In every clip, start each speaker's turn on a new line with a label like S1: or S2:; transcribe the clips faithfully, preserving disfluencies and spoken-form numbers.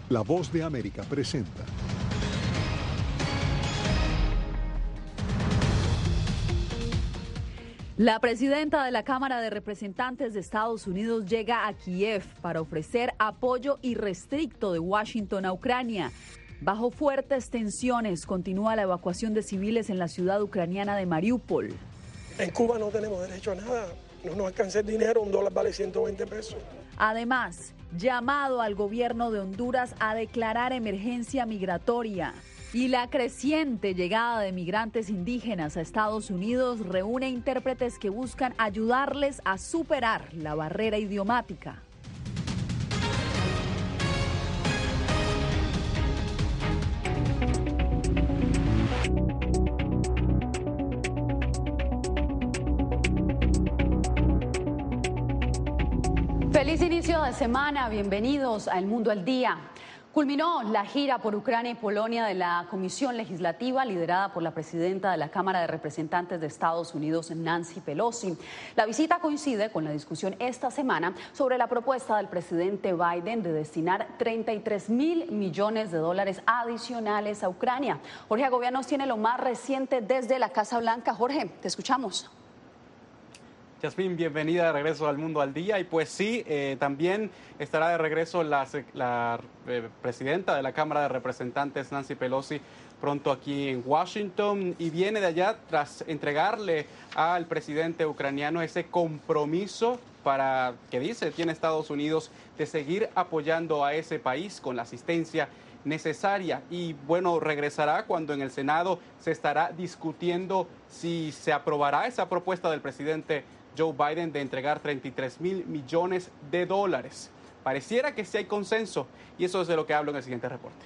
S1: La Voz de América presenta.
S2: La presidenta de la Cámara de Representantes de Estados Unidos llega a Kiev para ofrecer apoyo irrestricto de Washington a Ucrania. Bajo fuertes tensiones continúa la evacuación de civiles en la ciudad ucraniana de Mariupol.
S3: En Cuba no tenemos derecho a nada, no nos alcanza el dinero, un dólar vale ciento veinte pesos.
S2: Además, llamado al gobierno de Honduras a declarar emergencia migratoria. Y la creciente llegada de migrantes indígenas a Estados Unidos reúne intérpretes que buscan ayudarles a superar la barrera idiomática. Feliz inicio de semana, bienvenidos a El Mundo al Día. Culminó la gira por Ucrania y Polonia de la Comisión Legislativa liderada por la presidenta de la Cámara de Representantes de Estados Unidos, Nancy Pelosi. La visita coincide con la discusión esta semana sobre la propuesta del presidente Biden de destinar treinta y tres mil millones de dólares adicionales a Ucrania. Jorge Agobián nos tiene lo más reciente desde la Casa Blanca. Jorge, te escuchamos.
S4: Yasmín, bienvenida de regreso al Mundo al Día. Y pues sí, eh, también estará de regreso la, la eh, presidenta de la Cámara de Representantes, Nancy Pelosi, pronto aquí en Washington. Y viene de allá tras entregarle al presidente ucraniano ese compromiso para, que dice, tiene Estados Unidos, de seguir apoyando a ese país con la asistencia necesaria. Y bueno, regresará cuando en el Senado se estará discutiendo si se aprobará esa propuesta del presidente Joe Biden de entregar treinta y tres mil millones de dólares. Pareciera que sí hay consenso y eso es de lo que hablo en el siguiente reporte.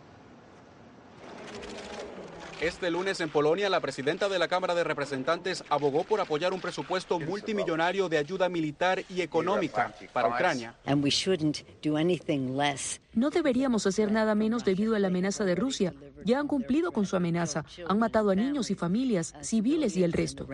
S4: Este lunes en Polonia, la presidenta de la Cámara de Representantes abogó por apoyar un presupuesto multimillonario de ayuda militar y económica para Ucrania.
S5: No deberíamos hacer nada menos debido a la amenaza de Rusia. Ya han cumplido con su amenaza. Han matado a niños y familias, civiles y el resto.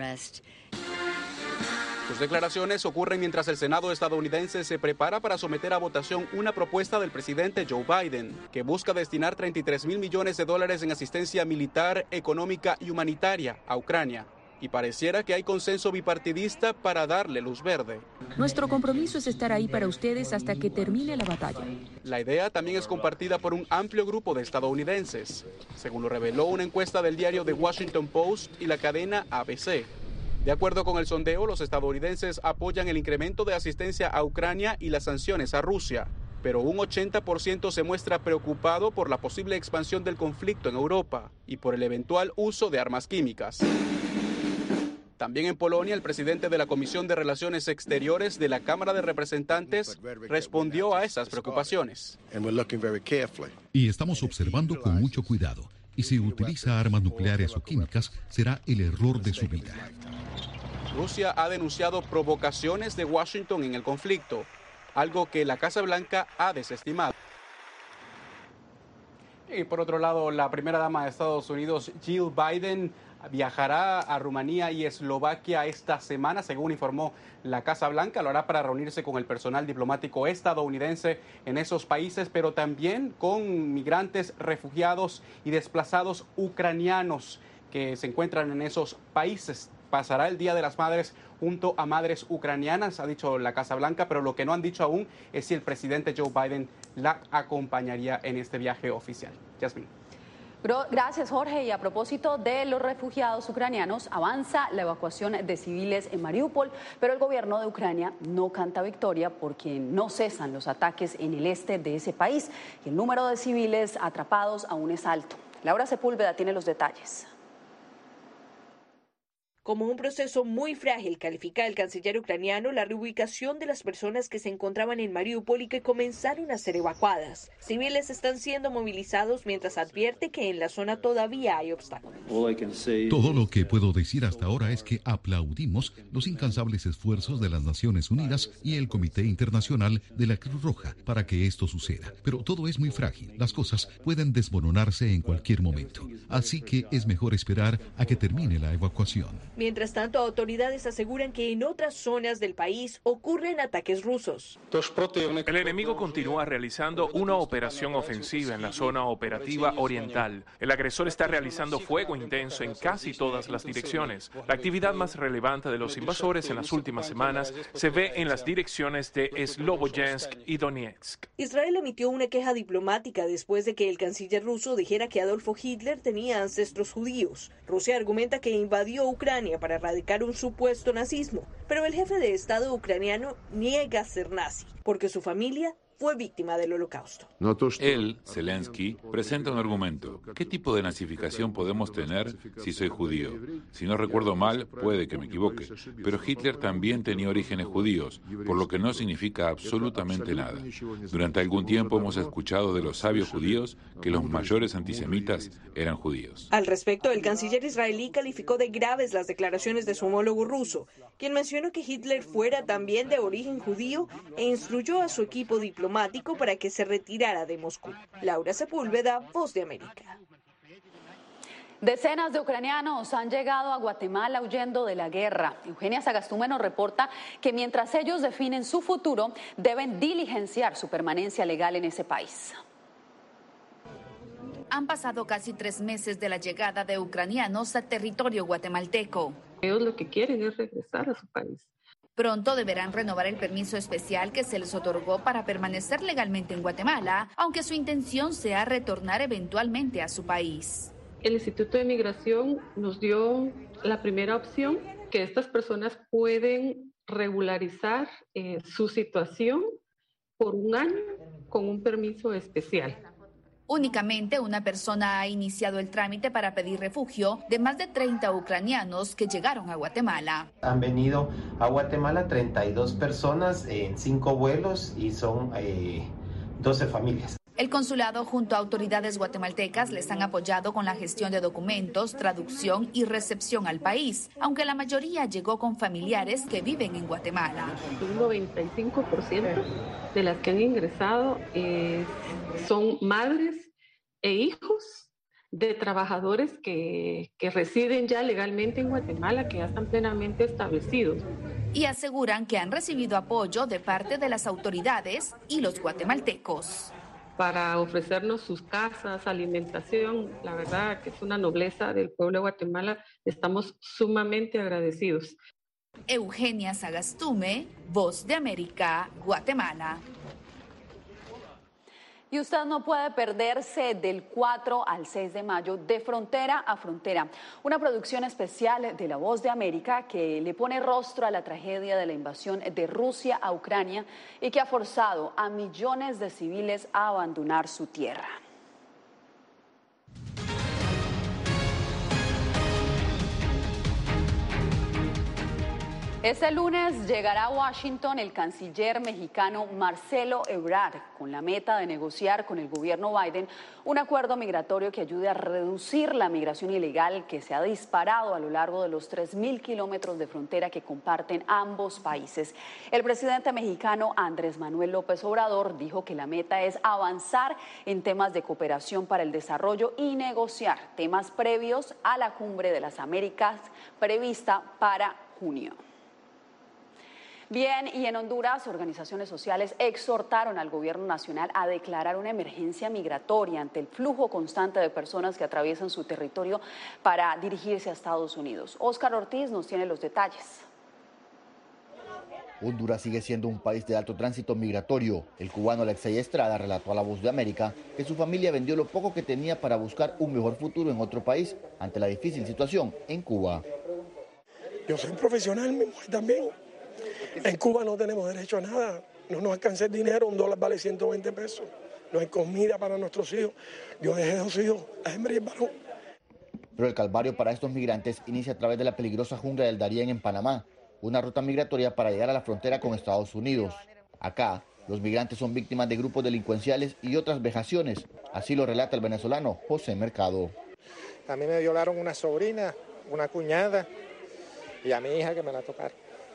S4: Sus declaraciones ocurren mientras el Senado estadounidense se prepara para someter a votación una propuesta del presidente Joe Biden, que busca destinar treinta y tres mil millones de dólares en asistencia militar, económica y humanitaria a Ucrania. Y pareciera que hay consenso bipartidista para darle luz verde.
S5: Nuestro compromiso es estar ahí para ustedes hasta que termine la batalla.
S4: La idea también es compartida por un amplio grupo de estadounidenses, según lo reveló una encuesta del diario The Washington Post y la cadena A B C. De acuerdo con el sondeo, los estadounidenses apoyan el incremento de asistencia a Ucrania y las sanciones a Rusia, pero un ochenta por ciento se muestra preocupado por la posible expansión del conflicto en Europa y por el eventual uso de armas químicas. También en Polonia, el presidente de la Comisión de Relaciones Exteriores de la Cámara de Representantes respondió a esas preocupaciones.
S6: Y estamos observando con mucho cuidado. Y si utiliza armas nucleares o químicas, será el error de su vida.
S4: Rusia ha denunciado provocaciones de Washington en el conflicto, algo que la Casa Blanca ha desestimado. Y por otro lado, la primera dama de Estados Unidos, Jill Biden, viajará a Rumanía y Eslovaquia esta semana, según informó la Casa Blanca. Lo hará para reunirse con el personal diplomático estadounidense en esos países, pero también con migrantes, refugiados y desplazados ucranianos que se encuentran en esos países. Pasará el Día de las Madres junto a madres ucranianas, ha dicho la Casa Blanca, pero lo que no han dicho aún es si el presidente Joe Biden la acompañaría en este viaje oficial. Yasmín.
S2: Gracias, Jorge. Y a propósito de los refugiados ucranianos, avanza la evacuación de civiles en Mariupol, pero el gobierno de Ucrania no canta victoria porque no cesan los ataques en el este de ese país y el número de civiles atrapados aún es alto. Laura Sepúlveda tiene los detalles.
S7: Como un proceso muy frágil, califica el canciller ucraniano la reubicación de las personas que se encontraban en Mariupol y que comenzaron a ser evacuadas. Civiles están siendo movilizados mientras advierte que en la zona todavía hay obstáculos.
S6: Todo lo que puedo decir hasta ahora es que aplaudimos los incansables esfuerzos de las Naciones Unidas y el Comité Internacional de la Cruz Roja para que esto suceda. Pero todo es muy frágil. Las cosas pueden desmoronarse en cualquier momento. Así que es mejor esperar a que termine la evacuación.
S7: Mientras tanto, autoridades aseguran que en otras zonas del país ocurren ataques rusos.
S8: El enemigo continúa realizando una operación ofensiva en la zona operativa oriental. El agresor está realizando fuego intenso en casi todas las direcciones. La actividad más relevante de los invasores en las últimas semanas se ve en las direcciones de Sloboyansk y Donetsk.
S7: Israel emitió una queja diplomática después de que el canciller ruso dijera que Adolfo Hitler tenía ancestros judíos. Rusia argumenta que invadió Ucrania para erradicar un supuesto nazismo, pero el jefe de Estado ucraniano niega ser nazi, porque su familia fue víctima del Holocausto.
S9: Él, Zelensky, presenta un argumento. ¿Qué tipo de nazificación podemos tener si soy judío? Si no recuerdo mal, puede que me equivoque, pero Hitler también tenía orígenes judíos, por lo que no significa absolutamente nada. Durante algún tiempo hemos escuchado de los sabios judíos que los mayores antisemitas eran judíos.
S7: Al respecto, el canciller israelí calificó de graves las declaraciones de su homólogo ruso, quien mencionó que Hitler fuera también de origen judío e instruyó a su equipo diplomático para que se retirara de Moscú. Laura Sepúlveda, Voz de América.
S2: Decenas de ucranianos han llegado a Guatemala huyendo de la guerra. Eugenia Sagastume nos reporta que mientras ellos definen su futuro, deben diligenciar su permanencia legal en ese país.
S10: Han pasado casi tres meses de la llegada de ucranianos a territorio guatemalteco.
S11: Ellos lo que quieren es regresar a su país.
S10: Pronto deberán renovar el permiso especial que se les otorgó para permanecer legalmente en Guatemala, aunque su intención sea retornar eventualmente a su país.
S11: El Instituto de Migración nos dio la primera opción, que estas personas pueden regularizar eh, su situación por un año con un permiso especial.
S10: Únicamente una persona ha iniciado el trámite para pedir refugio de más de treinta ucranianos que llegaron a Guatemala.
S12: Han venido a Guatemala treinta y dos personas en cinco vuelos y son eh, doce familias.
S10: El consulado junto a autoridades guatemaltecas les han apoyado con la gestión de documentos, traducción y recepción al país, aunque la mayoría llegó con familiares que viven en Guatemala.
S11: Un noventa y cinco por ciento de las que han ingresado eh, son madres e hijos de trabajadores que, que residen ya legalmente en Guatemala, que ya están plenamente establecidos.
S10: Y aseguran que han recibido apoyo de parte de las autoridades y los guatemaltecos.
S11: Para ofrecernos sus casas, alimentación, la verdad que es una nobleza del pueblo de Guatemala, estamos sumamente agradecidos.
S10: Eugenia Sagastume, Voz de América, Guatemala.
S2: Y usted no puede perderse del cuatro al seis de mayo de Frontera a Frontera, una producción especial de La Voz de América que le pone rostro a la tragedia de la invasión de Rusia a Ucrania y que ha forzado a millones de civiles a abandonar su tierra. Este lunes llegará a Washington el canciller mexicano Marcelo Ebrard con la meta de negociar con el gobierno Biden un acuerdo migratorio que ayude a reducir la migración ilegal que se ha disparado a lo largo de los tres mil kilómetros de frontera que comparten ambos países. El presidente mexicano Andrés Manuel López Obrador dijo que la meta es avanzar en temas de cooperación para el desarrollo y negociar temas previos a la Cumbre de las Américas prevista para junio. Bien, y en Honduras, organizaciones sociales exhortaron al gobierno nacional a declarar una emergencia migratoria ante el flujo constante de personas que atraviesan su territorio para dirigirse a Estados Unidos. Óscar Ortiz nos tiene los detalles.
S13: Honduras sigue siendo un país de alto tránsito migratorio. El cubano Alexei Estrada relató a La Voz de América que su familia vendió lo poco que tenía para buscar un mejor futuro en otro país ante la difícil situación en Cuba.
S3: Yo soy profesional, mi mujer también. En Cuba no tenemos derecho a nada, no nos alcanza el dinero, un dólar vale ciento veinte pesos, no hay comida para nuestros hijos. Yo dejé dos hijos, la hembra y el varón.
S13: Pero el calvario para estos migrantes inicia a través de la peligrosa jungla del Darién en Panamá, una ruta migratoria para llegar a la frontera con Estados Unidos. Acá, los migrantes son víctimas de grupos delincuenciales y otras vejaciones, así lo relata el venezolano José Mercado.
S14: A mí me violaron una sobrina, una cuñada y a mi hija que me la tocaron.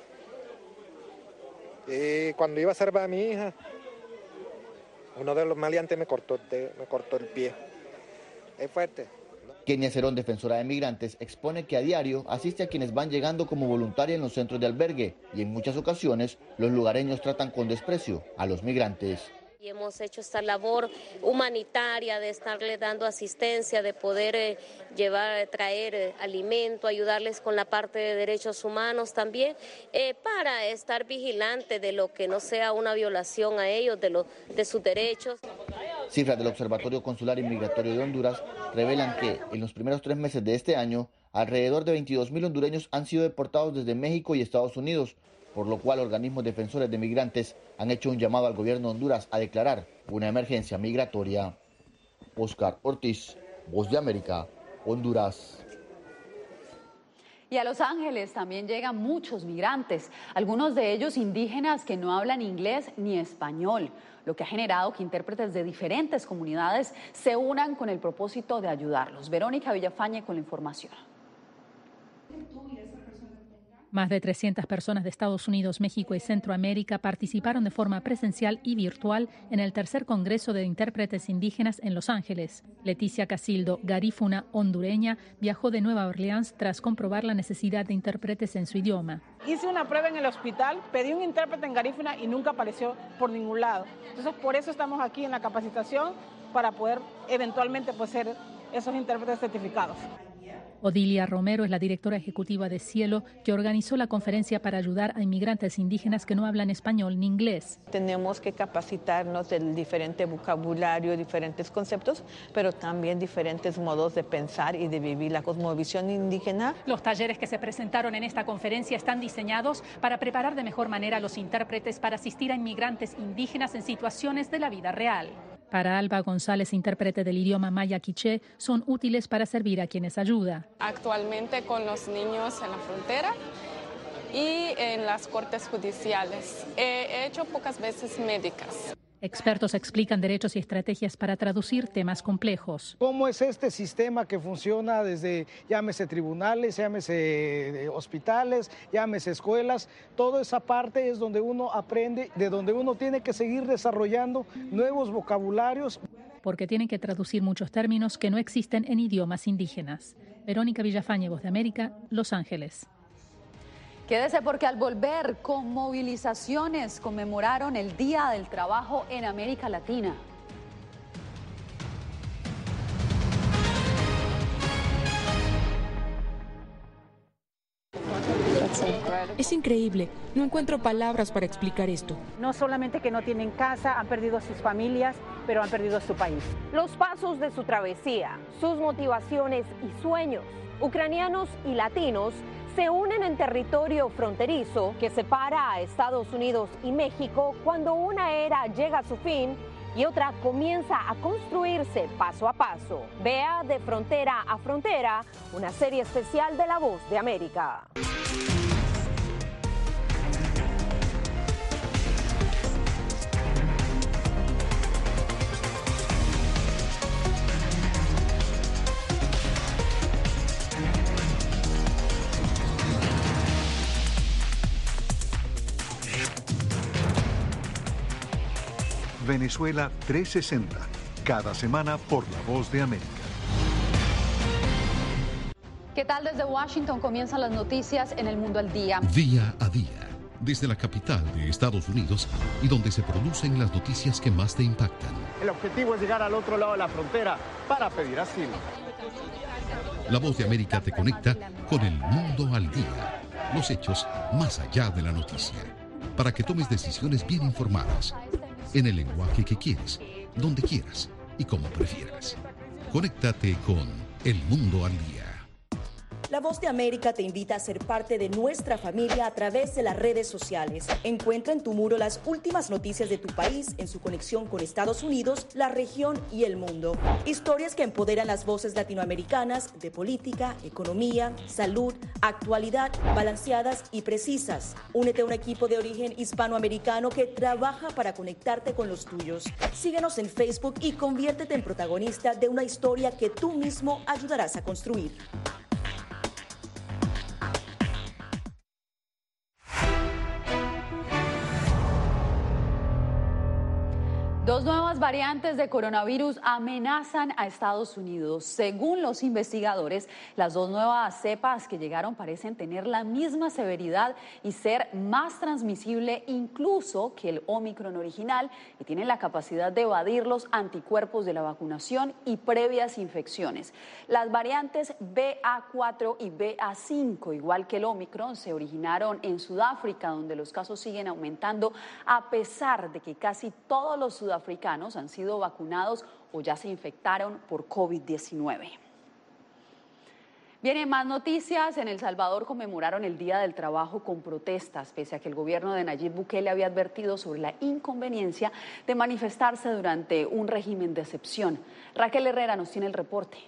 S14: Y cuando iba a salvar a mi hija, uno de los maleantes me cortó, me cortó el pie. Es fuerte.
S13: Kenia Cerón, defensora de migrantes, expone que a diario asiste a quienes van llegando como voluntaria en los centros de albergue y en muchas ocasiones los lugareños tratan con desprecio a los migrantes.
S15: Y hemos hecho esta labor humanitaria de estarle dando asistencia, de poder eh, llevar, traer eh, alimento, ayudarles con la parte de derechos humanos también, eh, para estar vigilante de lo que no sea una violación a ellos, de, lo, de sus derechos.
S13: Cifras del Observatorio Consular y Migratorio de Honduras revelan que en los primeros tres meses de este año, alrededor de veintidós mil hondureños han sido deportados desde México y Estados Unidos, por lo cual organismos defensores de migrantes han hecho un llamado al gobierno de Honduras a declarar una emergencia migratoria. Oscar Ortiz, Voz de América, Honduras.
S2: Y a Los Ángeles también llegan muchos migrantes, algunos de ellos indígenas que no hablan inglés ni español, lo que ha generado que intérpretes de diferentes comunidades se unan con el propósito de ayudarlos. Verónica Villafañe con la información.
S16: Más de trescientas personas de Estados Unidos, México y Centroamérica participaron de forma presencial y virtual en el tercer Congreso de Intérpretes Indígenas en Los Ángeles. Leticia Casildo, garífuna hondureña, viajó de Nueva Orleans tras comprobar la necesidad de intérpretes en su idioma.
S17: Hice una prueba en el hospital, pedí un intérprete en garífuna y nunca apareció por ningún lado. Entonces, por eso estamos aquí en la capacitación, para poder eventualmente pues, ser esos intérpretes certificados.
S16: Odilia Romero es la directora ejecutiva de Cielo, que organizó la conferencia para ayudar a inmigrantes indígenas que no hablan español ni inglés.
S18: Tenemos que capacitarnos del diferente vocabulario, diferentes conceptos, pero también diferentes modos de pensar y de vivir la cosmovisión indígena.
S16: Los talleres que se presentaron en esta conferencia están diseñados para preparar de mejor manera a los intérpretes para asistir a inmigrantes indígenas en situaciones de la vida real. Para Alba González, intérprete del idioma maya quiché, son útiles para servir a quienes ayuda.
S19: Actualmente con los niños en la frontera y en las cortes judiciales. He hecho pocas veces médicas.
S16: Expertos explican derechos y estrategias para traducir temas complejos.
S20: ¿Cómo es este sistema que funciona desde, llámese tribunales, llámese hospitales, llámese escuelas? Toda esa parte es donde uno aprende, de donde uno tiene que seguir desarrollando nuevos vocabularios.
S16: Porque tienen que traducir muchos términos que no existen en idiomas indígenas. Verónica Villafañe, Voz de América, Los Ángeles.
S2: Quédese porque al volver con movilizaciones conmemoraron el Día del Trabajo en América Latina.
S5: Es increíble, no encuentro palabras para explicar esto.
S21: No solamente que no tienen casa, han perdido sus familias, pero han perdido su país.
S22: Los pasos de su travesía, sus motivaciones y sueños, ucranianos y latinos, se unen en territorio fronterizo que separa a Estados Unidos y México cuando una era llega a su fin y otra comienza a construirse paso a paso. Vea De Frontera a Frontera, una serie especial de La Voz de América.
S1: Venezuela trescientos sesenta, cada semana por La Voz de América.
S2: ¿Qué tal? Desde Washington comienzan las noticias en El Mundo al Día.
S6: Día a día, desde la capital de Estados Unidos y donde se producen las noticias que más te impactan.
S23: El objetivo es llegar al otro lado de la frontera para pedir asilo.
S6: La Voz de América te conecta con El Mundo al Día, los hechos más allá de la noticia, para que tomes decisiones bien informadas, en el lenguaje que quieres, donde quieras y como prefieras. Conéctate con El Mundo al Día.
S24: La Voz de América te invita a ser parte de nuestra familia a través de las redes sociales. Encuentra en tu muro las últimas noticias de tu país en su conexión con Estados Unidos, la región y el mundo. Historias que empoderan las voces latinoamericanas de política, economía, salud, actualidad, balanceadas y precisas. Únete a un equipo de origen hispanoamericano que trabaja para conectarte con los tuyos. Síguenos en Facebook y conviértete en protagonista de una historia que tú mismo ayudarás a construir.
S2: Dos nuevas variantes de coronavirus amenazan a Estados Unidos. Según los investigadores, las dos nuevas cepas que llegaron parecen tener la misma severidad y ser más transmisible incluso que el Omicron original y tienen la capacidad de evadir los anticuerpos de la vacunación y previas infecciones. Las variantes B A cuatro y B A cinco, igual que el Omicron, se originaron en Sudáfrica, donde los casos siguen aumentando a pesar de que casi todos los sudafricanos africanos han sido vacunados o ya se infectaron por COVID diecinueve. Vienen más noticias. En El Salvador conmemoraron el Día del Trabajo con protestas, pese a que el gobierno de Nayib Bukele había advertido sobre la inconveniencia de manifestarse durante un régimen de excepción. Raquel Herrera nos tiene el reporte.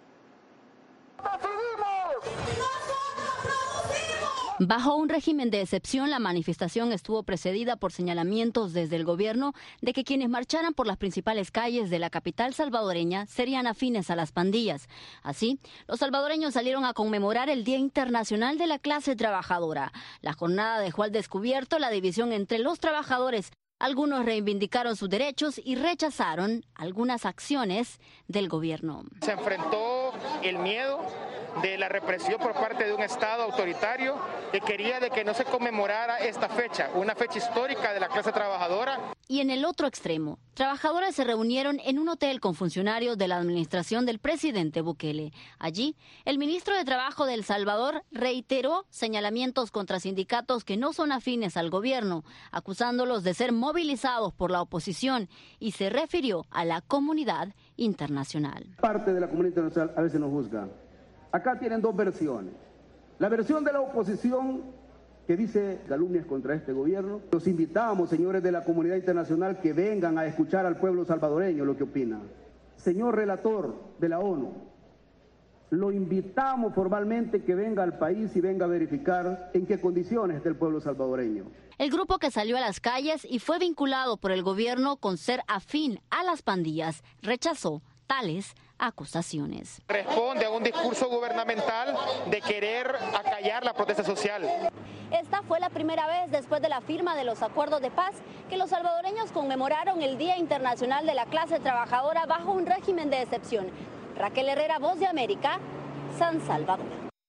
S4: Bajo un régimen de excepción, la manifestación estuvo precedida por señalamientos desde el gobierno de que quienes marcharan por las principales calles de la capital salvadoreña serían afines a las pandillas. Así, los salvadoreños salieron a conmemorar el Día Internacional de la Clase Trabajadora. La jornada dejó al descubierto la división entre los trabajadores. Algunos reivindicaron sus derechos y rechazaron algunas acciones del gobierno.
S7: Se enfrentó el miedo de la represión por parte de un Estado autoritario que quería de que no se conmemorara esta fecha, una fecha histórica de la clase trabajadora.
S4: Y en el otro extremo, trabajadores se reunieron en un hotel con funcionarios de la administración del presidente Bukele. Allí, el ministro de Trabajo de El Salvador reiteró señalamientos contra sindicatos que no son afines al gobierno, acusándolos de ser movilizados por la oposición, y se refirió a la comunidad internacional.
S8: Parte de la comunidad internacional a veces nos juzga. Acá tienen dos versiones. La versión de la oposición que dice calumnias contra este gobierno. Los invitamos, señores de la comunidad internacional, que vengan a escuchar al pueblo salvadoreño lo que opina. Señor relator de la ONU, lo invitamos formalmente que venga al país y venga a verificar en qué condiciones está el pueblo salvadoreño.
S4: El grupo que salió a las calles y fue vinculado por el gobierno con ser afín a las pandillas rechazó tales acusaciones.
S7: Responde a un discurso gubernamental de querer acallar la protesta social.
S4: Esta fue la primera vez después de la firma de los acuerdos de paz que los salvadoreños conmemoraron el Día Internacional de la Clase Trabajadora bajo un régimen de excepción. Raquel Herrera, Voz de América, San Salvador.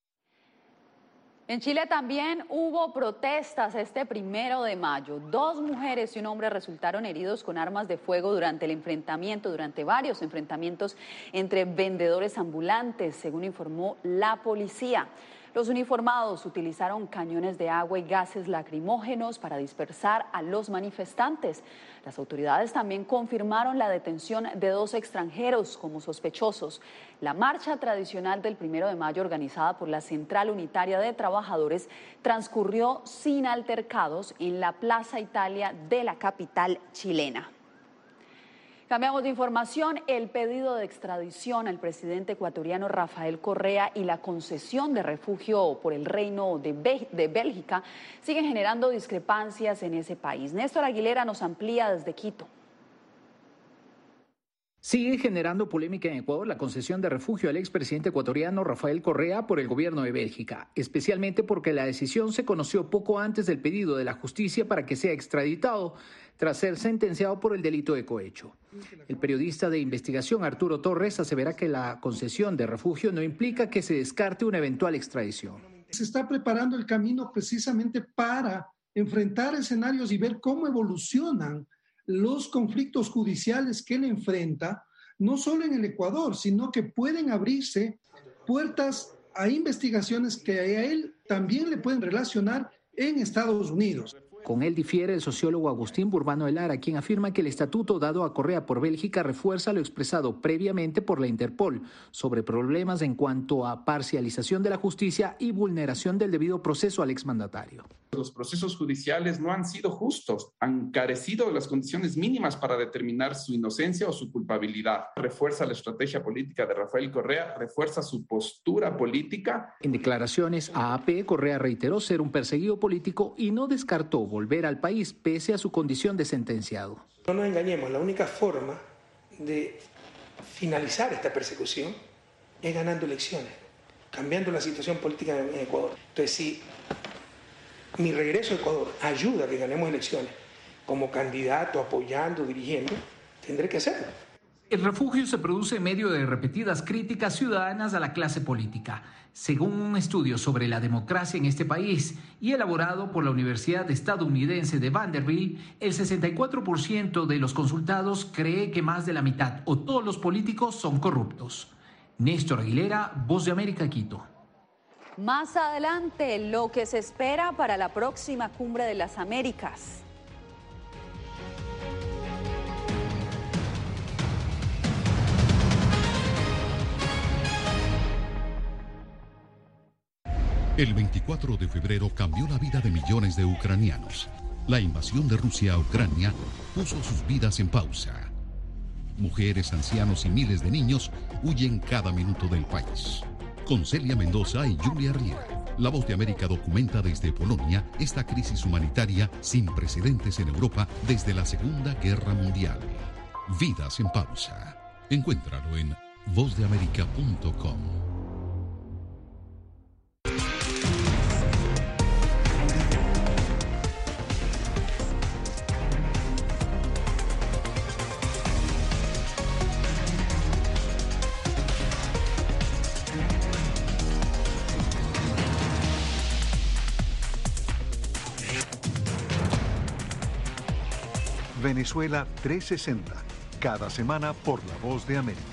S2: En Chile también hubo protestas este primero de mayo. Dos mujeres y un hombre resultaron heridos con armas de fuego durante el enfrentamiento, durante varios enfrentamientos entre vendedores ambulantes, según informó la policía. Los uniformados utilizaron cañones de agua y gases lacrimógenos para dispersar a los manifestantes. Las autoridades también confirmaron la detención de dos extranjeros como sospechosos. La marcha tradicional del primero de mayo, organizada por la Central Unitaria de Trabajadores, transcurrió sin altercados en la Plaza Italia de la capital chilena. Cambiamos de información. El pedido de extradición al presidente ecuatoriano Rafael Correa y la concesión de refugio por el Reino de, Bé- de Bélgica siguen generando discrepancias en ese país. Néstor Aguilera nos amplía desde Quito.
S9: Sigue generando polémica en Ecuador la concesión de refugio al expresidente ecuatoriano Rafael Correa por el gobierno de Bélgica, especialmente porque la decisión se conoció poco antes del pedido de la justicia para que sea extraditado tras ser sentenciado por el delito de cohecho. El periodista de investigación Arturo Torres asevera que la concesión de refugio no implica que se descarte una eventual extradición.
S25: Se está preparando el camino precisamente para enfrentar escenarios y ver cómo evolucionan los conflictos judiciales que él enfrenta, no solo en el Ecuador, sino que pueden abrirse puertas a investigaciones que a él también le pueden relacionar en Estados Unidos.
S9: Con él difiere el sociólogo Agustín Burbano de Lara, quien afirma que el estatuto dado a Correa por Bélgica refuerza lo expresado previamente por la Interpol sobre problemas en cuanto a parcialización de la justicia y vulneración del debido proceso al exmandatario.
S26: Los procesos judiciales no han sido justos, han carecido de las condiciones mínimas para determinar su inocencia o su culpabilidad. Refuerza la estrategia política de Rafael Correa, refuerza su postura política.
S9: En declaraciones a A P, Correa reiteró ser un perseguido político y no descartó volver al país pese a su condición de sentenciado.
S3: No nos engañemos, la única forma de finalizar esta persecución es ganando elecciones, cambiando la situación política en Ecuador. Entonces, si mi regreso a Ecuador ayuda a que ganemos elecciones como candidato, apoyando, dirigiendo, tendré que hacerlo.
S9: El refugio se produce en medio de repetidas críticas ciudadanas a la clase política, según un estudio sobre la democracia en este país y elaborado por la Universidad Estadounidense de Vanderbilt. El sesenta y cuatro por ciento de los consultados cree que más de la mitad o todos los políticos son corruptos. Néstor Aguilera, Voz de América, Quito.
S2: Más adelante, lo que se espera para la próxima Cumbre de las Américas.
S6: El veinticuatro de febrero cambió la vida de millones de ucranianos. La invasión de Rusia a Ucrania puso sus vidas en pausa. Mujeres, ancianos y miles de niños huyen cada minuto del país. Con Celia Mendoza y Julia Riera, La Voz de América documenta desde Polonia esta crisis humanitaria sin precedentes en Europa desde la Segunda Guerra Mundial. Vidas en pausa. Encuéntralo en voz de américa punto com.
S1: Venezuela trescientos sesenta, cada semana por La Voz de América.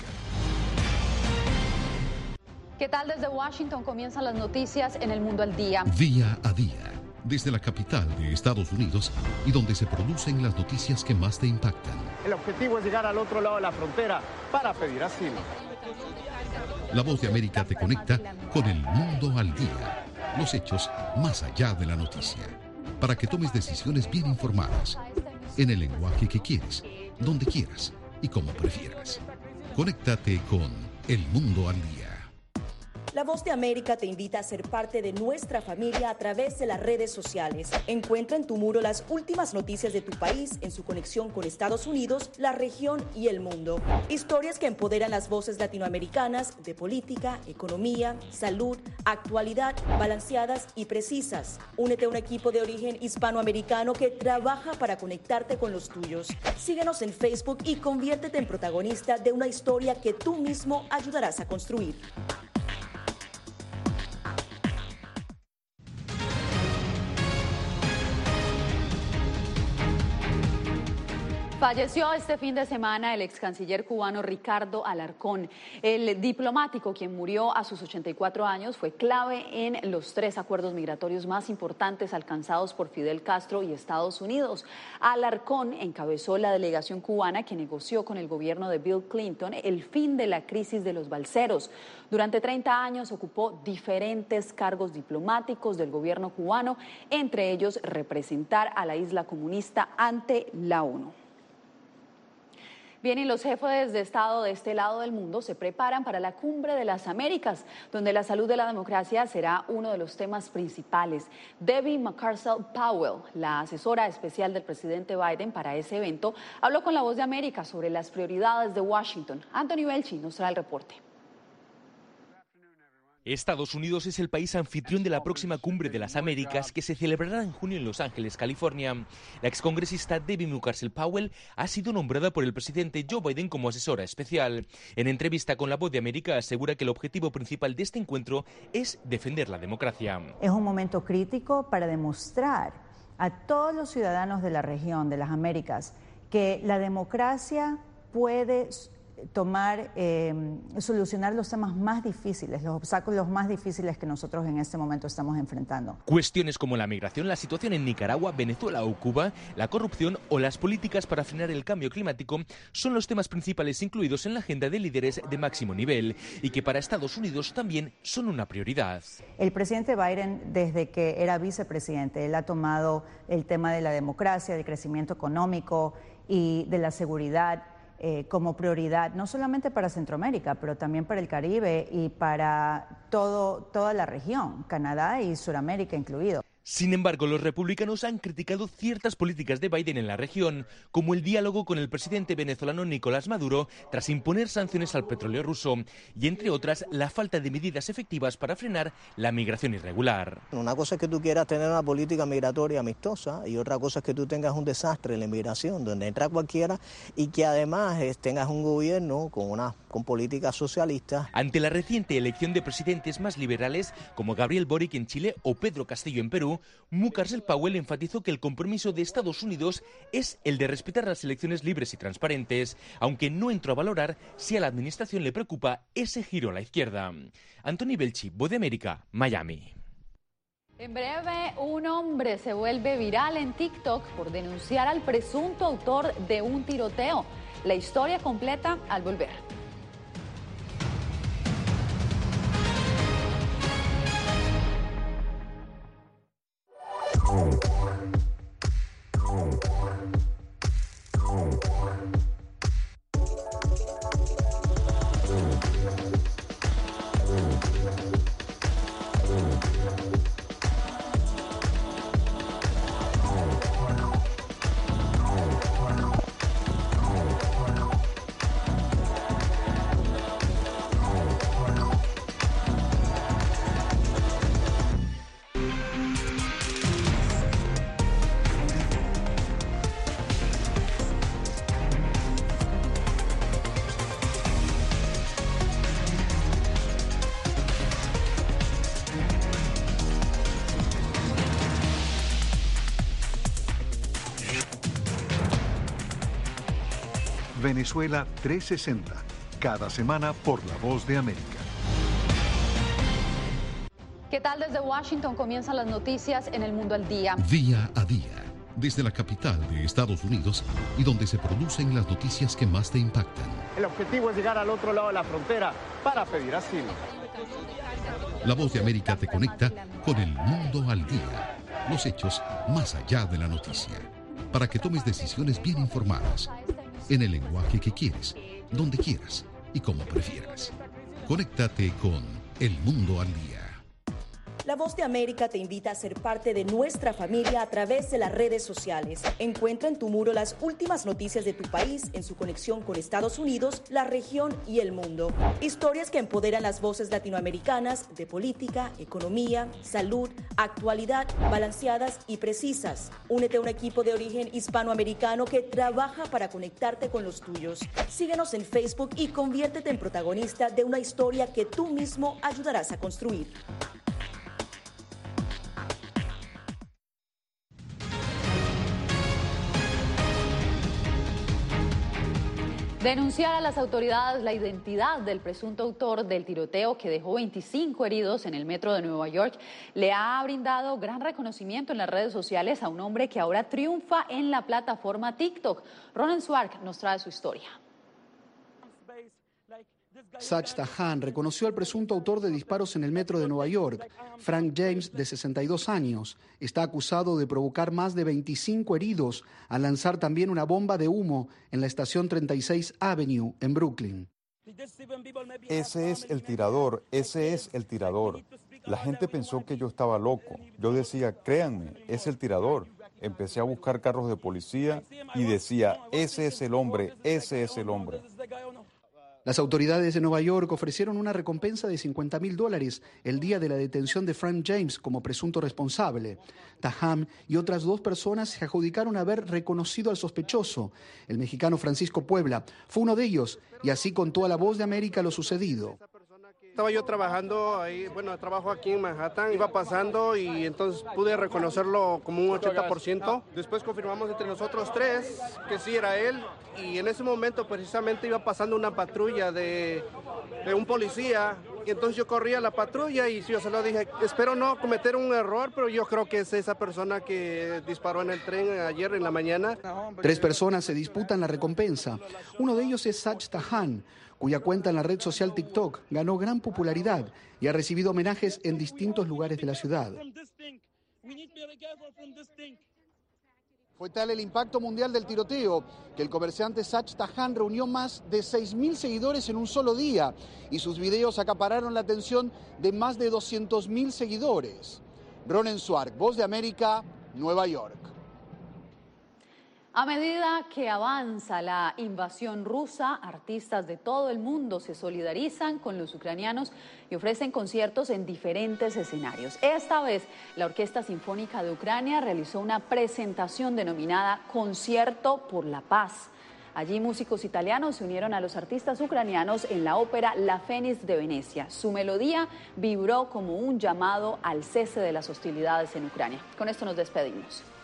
S2: ¿Qué tal? Desde Washington comienzan las noticias en El Mundo al Día.
S6: Día a día, desde la capital de Estados Unidos y donde se producen las noticias que más te impactan.
S23: El objetivo es llegar al otro lado de la frontera para pedir asilo.
S6: La Voz de América te conecta con El Mundo al Día, los hechos más allá de la noticia, para que tomes decisiones bien informadas, en el lenguaje que quieres, donde quieras y como prefieras. Conéctate con El Mundo al Día.
S24: La Voz de América te invita a ser parte de nuestra familia a través de las redes sociales. Encuentra en tu muro las últimas noticias de tu país en su conexión con Estados Unidos, la región y el mundo. Historias que empoderan las voces latinoamericanas de política, economía, salud, actualidad, balanceadas y precisas. Únete a un equipo de origen hispanoamericano que trabaja para conectarte con los tuyos. Síguenos en Facebook y conviértete en protagonista de una historia que tú mismo ayudarás a construir.
S2: Falleció este fin de semana el ex canciller cubano Ricardo Alarcón. El diplomático, quien murió a sus ochenta y cuatro años, fue clave en los tres acuerdos migratorios más importantes alcanzados por Fidel Castro y Estados Unidos. Alarcón encabezó la delegación cubana que negoció con el gobierno de Bill Clinton el fin de la crisis de los balseros. Durante treinta años ocupó diferentes cargos diplomáticos del gobierno cubano, entre ellos representar a la isla comunista ante la ONU. Bien, y los jefes de Estado de este lado del mundo se preparan para la Cumbre de las Américas, donde la salud de la democracia será uno de los temas principales. Debbie McChrystal-Powell, la asesora especial del presidente Biden para ese evento, habló con La Voz de América sobre las prioridades de Washington. Anthony Belchi nos trae el reporte.
S10: Estados Unidos es el país anfitrión de la próxima Cumbre de las Américas que se celebrará en junio en Los Ángeles, California. La excongresista Debbie McChrystal-Powell ha sido nombrada por el presidente Joe Biden como asesora especial. En entrevista con La Voz de América asegura que el objetivo principal de este encuentro es defender la democracia.
S11: Es un momento crítico para demostrar a todos los ciudadanos de la región, de las Américas, que la democracia puede tomar, eh, solucionar los temas más difíciles, los obstáculos más difíciles que nosotros en este momento estamos enfrentando.
S10: Cuestiones como la migración, la situación en Nicaragua, Venezuela o Cuba, la corrupción o las políticas para frenar el cambio climático son los temas principales incluidos en la agenda de líderes de máximo nivel y que para Estados Unidos también son una prioridad.
S11: El presidente Biden, desde que era vicepresidente, él ha tomado el tema de la democracia, del crecimiento económico y de la seguridad Eh, como prioridad, no solamente para Centroamérica, pero también para el Caribe y para todo, toda la región, Canadá y Sudamérica incluido.
S10: Sin embargo, los republicanos han criticado ciertas políticas de Biden en la región, como el diálogo con el presidente venezolano Nicolás Maduro tras imponer sanciones al petróleo ruso, y entre otras, la falta de medidas efectivas para frenar la migración irregular.
S12: Una cosa es que tú quieras tener una política migratoria amistosa y otra cosa es que tú tengas un desastre en la inmigración, donde entra cualquiera y que además es, tengas un gobierno con, una, con políticas socialistas.
S10: Ante la reciente elección de presidentes más liberales, como Gabriel Boric en Chile o Pedro Castillo en Perú, Mucarsel Powell enfatizó que el compromiso de Estados Unidos es el de respetar las elecciones libres y transparentes, aunque no entró a valorar si a la administración le preocupa ese giro a la izquierda. Anthony Belchi, Voz de América, Miami.
S2: En breve, un hombre se vuelve viral en TikTok por denunciar al presunto autor de un tiroteo. La historia completa al volver.
S1: Venezuela trescientos sesenta, cada semana por La Voz de América.
S2: ¿Qué tal? Desde Washington comienzan las noticias en El Mundo al Día.
S6: Día a día, desde la capital de Estados Unidos y donde se producen las noticias que más te impactan.
S23: El objetivo es llegar al otro lado de la frontera para pedir asilo.
S6: La Voz de América te conecta con El Mundo al Día, los hechos más allá de la noticia, para que tomes decisiones bien informadas, en el lenguaje que quieres, donde quieras y como prefieras. Conéctate con El Mundo al Día.
S24: La Voz de América te invita a ser parte de nuestra familia a través de las redes sociales. Encuentra en tu muro las últimas noticias de tu país en su conexión con Estados Unidos, la región y el mundo. Historias que empoderan las voces latinoamericanas de política, economía, salud, actualidad, balanceadas y precisas. Únete a un equipo de origen hispanoamericano que trabaja para conectarte con los tuyos. Síguenos en Facebook y conviértete en protagonista de una historia que tú mismo ayudarás a construir.
S2: Denunciar a las autoridades la identidad del presunto autor del tiroteo que dejó veinticinco heridos en el metro de Nueva York le ha brindado gran reconocimiento en las redes sociales a un hombre que ahora triunfa en la plataforma TikTok. Ronen Swark nos trae su historia.
S13: Sach Tahan reconoció al presunto autor de disparos en el metro de Nueva York. Frank James, de sesenta y dos años, está acusado de provocar más de veinticinco heridos al lanzar también una bomba de humo en la estación treinta y seis Avenue en Brooklyn.
S14: Ese es el tirador, ese es el tirador. La gente pensó que yo estaba loco. Yo decía, créanme, es el tirador. Empecé a buscar carros de policía y decía, ese es el hombre, ese es el hombre.
S13: Las autoridades de Nueva York ofrecieron una recompensa de cincuenta mil dólares el día de la detención de Frank James como presunto responsable. Taham y otras dos personas se adjudicaron haber reconocido al sospechoso. El mexicano Francisco Puebla fue uno de ellos y así contó a La Voz de América lo sucedido.
S15: Estaba yo trabajando ahí, bueno, trabajo aquí en Manhattan, iba pasando y entonces pude reconocerlo como un ochenta por ciento. Después confirmamos entre nosotros tres que sí era él y en ese momento precisamente iba pasando una patrulla de, de un policía y entonces yo corrí a la patrulla y yo se lo dije, espero no cometer un error, pero yo creo que es esa persona que disparó en el tren ayer en la mañana.
S13: Tres personas se disputan la recompensa. Uno de ellos es Sach Tahan, cuya cuenta en la red social TikTok ganó gran popularidad y ha recibido homenajes en distintos lugares de la ciudad. Fue tal el impacto mundial del tiroteo que el comerciante Sach Tahan reunió más de seis mil seguidores en un solo día y sus videos acapararon la atención de más de doscientos mil seguidores.
S5: Ronen Suark, Voz de América, Nueva York.
S2: A medida que avanza la invasión rusa, artistas de todo el mundo se solidarizan con los ucranianos y ofrecen conciertos en diferentes escenarios. Esta vez, la Orquesta Sinfónica de Ucrania realizó una presentación denominada Concierto por la Paz. Allí músicos italianos se unieron a los artistas ucranianos en la ópera La Fénix de Venecia. Su melodía vibró como un llamado al cese de las hostilidades en Ucrania. Con esto nos despedimos.